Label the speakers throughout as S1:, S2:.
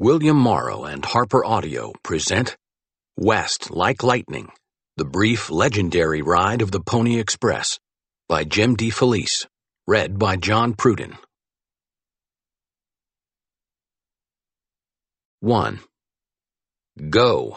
S1: William Morrow and Harper Audio present West Like Lightning, the brief legendary ride of the Pony Express by Jim DeFelice, read by John Pruden. 1. Go.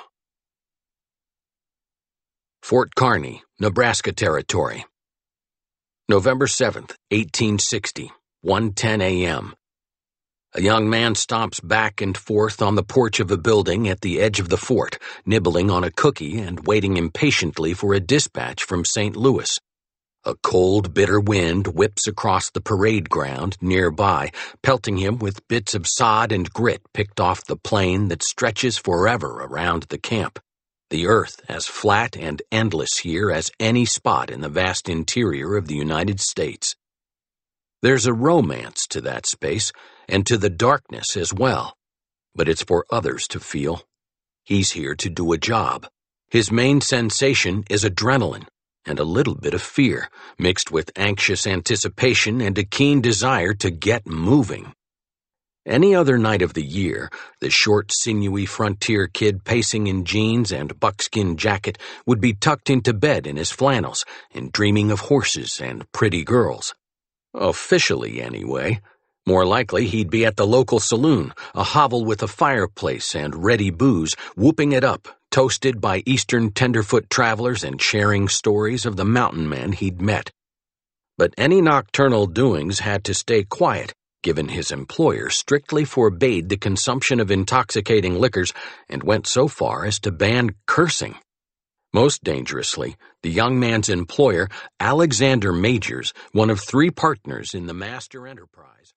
S1: Fort Kearny, Nebraska Territory. November 7th, 1860, 1:10 a.m. A young man stomps back and forth on the porch of a building at the edge of the fort, nibbling on a cookie and waiting impatiently for a dispatch from St. Louis. A cold, bitter wind whips across the parade ground nearby, pelting him with bits of sod and grit picked off the plain that stretches forever around the camp. The earth as flat and endless here as any spot in the vast interior of the United States. There's a romance to that space, and to the darkness as well, but it's for others to feel. He's here to do a job. His main sensation is adrenaline, and a little bit of fear, mixed with anxious anticipation and a keen desire to get moving. Any other night of the year, the short, sinewy frontier kid pacing in jeans and buckskin jacket would be tucked into bed in his flannels and dreaming of horses and pretty girls. Officially, anyway. More likely, he'd be at the local saloon, a hovel with a fireplace and ready booze, whooping it up, toasted by Eastern tenderfoot travelers and sharing stories of the mountain men he'd met. But any nocturnal doings had to stay quiet, given his employer strictly forbade the consumption of intoxicating liquors and went so far as to ban cursing. Most dangerously, the young man's employer, Alexander Majors, one of 3 partners in the master enterprise,